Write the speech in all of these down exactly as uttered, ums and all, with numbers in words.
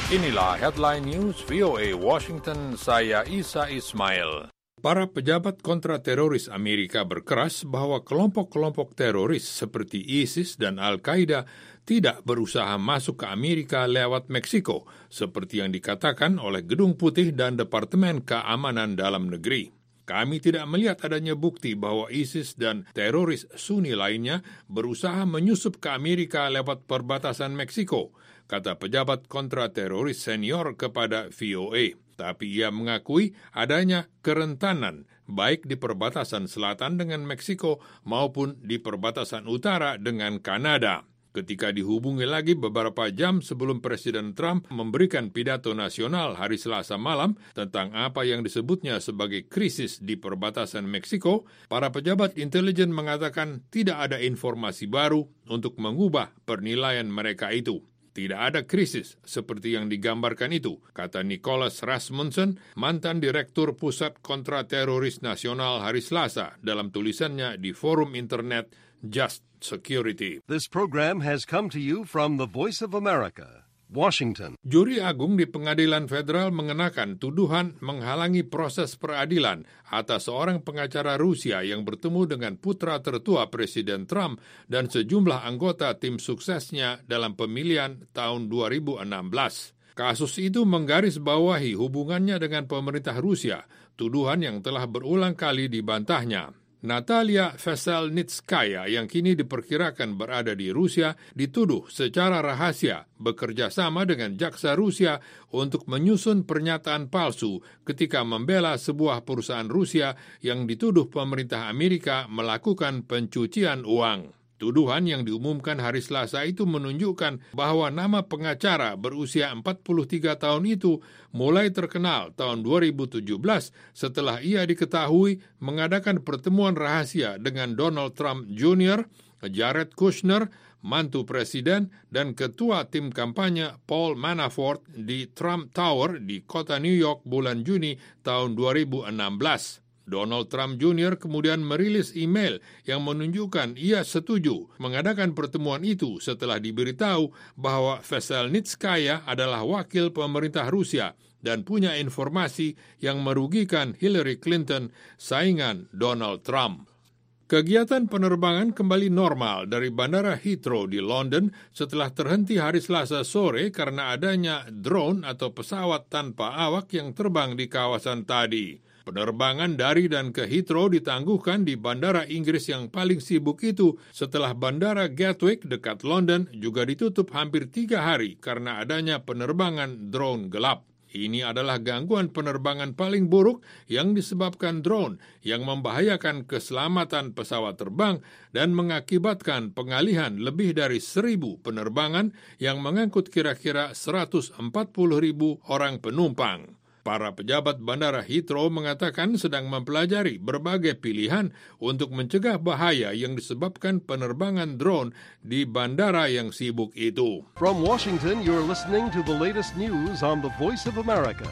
Inilah Headline News V O A Washington, saya Isa Ismail. Para pejabat kontrateroris Amerika berkeras bahwa kelompok-kelompok teroris seperti ISIS dan Al-Qaeda tidak berusaha masuk ke Amerika lewat Meksiko, seperti yang dikatakan oleh Gedung Putih dan Departemen Keamanan Dalam Negeri. Kami tidak melihat adanya bukti bahwa ISIS dan teroris Sunni lainnya berusaha menyusup ke Amerika lewat perbatasan Meksiko, kata pejabat kontrateroris senior kepada V O A. Tapi ia mengakui adanya kerentanan baik di perbatasan selatan dengan Meksiko maupun di perbatasan utara dengan Kanada. Ketika dihubungi lagi beberapa jam sebelum Presiden Trump memberikan pidato nasional hari Selasa malam tentang apa yang disebutnya sebagai krisis di perbatasan Meksiko, para pejabat intelijen mengatakan tidak ada informasi baru untuk mengubah penilaian mereka itu. Tidak ada krisis seperti yang digambarkan itu, kata Nicholas Rasmussen, mantan Direktur Pusat Kontrateroris Nasional hari Selasa dalam tulisannya di forum internet Just Security. This program has come to you from the Voice of America, Washington. Juri Agung di Pengadilan Federal mengenakan tuduhan menghalangi proses peradilan atas seorang pengacara Rusia yang bertemu dengan putra tertua Presiden Trump dan sejumlah anggota tim suksesnya dalam pemilihan tahun dua ribu enam belas. Kasus itu menggarisbawahi hubungannya dengan pemerintah Rusia, tuduhan yang telah berulang kali dibantahnya. Natalia Veselnitskaya yang kini diperkirakan berada di Rusia dituduh secara rahasia bekerja sama dengan jaksa Rusia untuk menyusun pernyataan palsu ketika membela sebuah perusahaan Rusia yang dituduh pemerintah Amerika melakukan pencucian uang. Tuduhan yang diumumkan hari Selasa itu menunjukkan bahwa nama pengacara berusia empat puluh tiga tahun itu mulai terkenal tahun dua ribu tujuh belas setelah ia diketahui mengadakan pertemuan rahasia dengan Donald Trump Junior, Jared Kushner, mantu presiden, dan ketua tim kampanye Paul Manafort di Trump Tower di kota New York bulan Juni tahun dua ribu enam belas. Donald Trump Junior kemudian merilis email yang menunjukkan ia setuju mengadakan pertemuan itu setelah diberitahu bahwa Veselnitskaya adalah wakil pemerintah Rusia dan punya informasi yang merugikan Hillary Clinton, saingan Donald Trump. Kegiatan penerbangan kembali normal dari Bandara Heathrow di London setelah terhenti hari Selasa sore karena adanya drone atau pesawat tanpa awak yang terbang di kawasan tadi. Penerbangan dari dan ke Heathrow ditangguhkan di bandara Inggris yang paling sibuk itu setelah bandara Gatwick dekat London juga ditutup hampir tiga hari karena adanya penerbangan drone gelap. Ini adalah gangguan penerbangan paling buruk yang disebabkan drone yang membahayakan keselamatan pesawat terbang dan mengakibatkan pengalihan lebih dari seribu penerbangan yang mengangkut kira-kira seratus empat puluh ribu orang penumpang. Para pejabat Bandara Heathrow mengatakan sedang mempelajari berbagai pilihan untuk mencegah bahaya yang disebabkan penerbangan drone di bandara yang sibuk itu. From Washington, you're listening to the latest news on the Voice of America.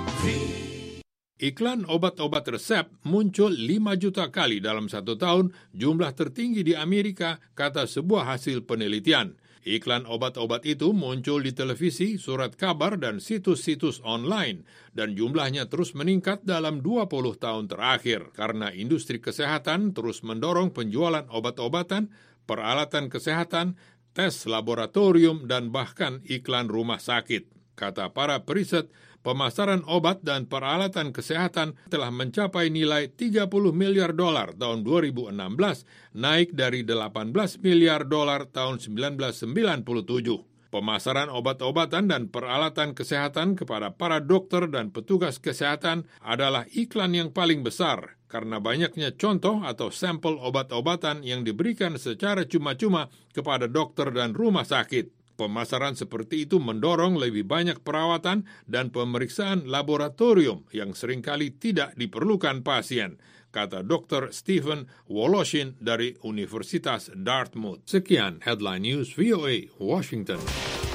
Iklan obat-obat resep muncul lima juta kali dalam satu tahun, jumlah tertinggi di Amerika, kata sebuah hasil penelitian. Iklan obat-obat itu muncul di televisi, surat kabar, dan situs-situs online, dan jumlahnya terus meningkat dalam dua puluh tahun terakhir karena industri kesehatan terus mendorong penjualan obat-obatan, peralatan kesehatan, tes laboratorium, dan bahkan iklan rumah sakit. Kata para periset, pemasaran obat dan peralatan kesehatan telah mencapai nilai tiga puluh miliar dolar tahun dua ribu enam belas, naik dari delapan belas miliar dolar tahun seribu sembilan ratus sembilan puluh tujuh. Pemasaran obat-obatan dan peralatan kesehatan kepada para dokter dan petugas kesehatan adalah iklan yang paling besar karena banyaknya contoh atau sampel obat-obatan yang diberikan secara cuma-cuma kepada dokter dan rumah sakit. Pemasaran seperti itu mendorong lebih banyak perawatan dan pemeriksaan laboratorium yang seringkali tidak diperlukan pasien, kata dokter Stephen Woloshin dari Universitas Dartmouth. Sekian Headline News V O A Washington.